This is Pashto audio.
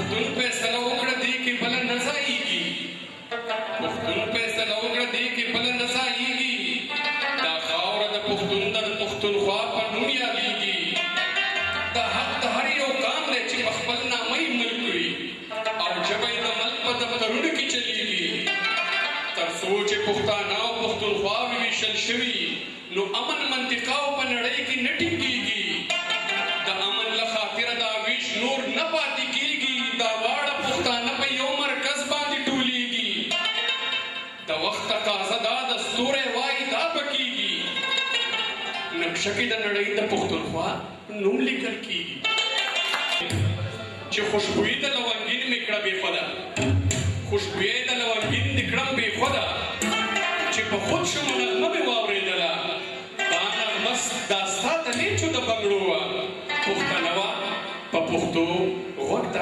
پښتون فیصله وکړه دې کې بله نه ځایږي پښتون فیصله وکړه دې کې بله نه ځایږي دا خاوره د پښتون د پښتونخوا په نوم یادېږي دا حق د هر یو قام دی چې په خپل نامه یې ملک وي او ژبه یې د ملک په دفترونو کې چلیږي تر څو چې پښتانه او پښتونخواوې ویشل شوي نو امن منطقه او په نړۍ کې نه ټینګېږي د امن له خاطره دا ویش نور نه پاتې کېږي دا واړه پښتانه په یو مرکز باندې ټولېږي د وخت تقاضا دا د ستوری وایي دا به کېږي نقشه کې د نړۍ د پښتونخوا نوم لیکل کېږي چې خوشبويي د لونګین مې کړه بې خوده خوشبويي د لونګین دې کړم بې خوده چې په خود شمه نغمه مې واورېدله دا نغمه دا ستا ته نیچو د بنګړو وه پښتنه وه په پښتو غوږ ته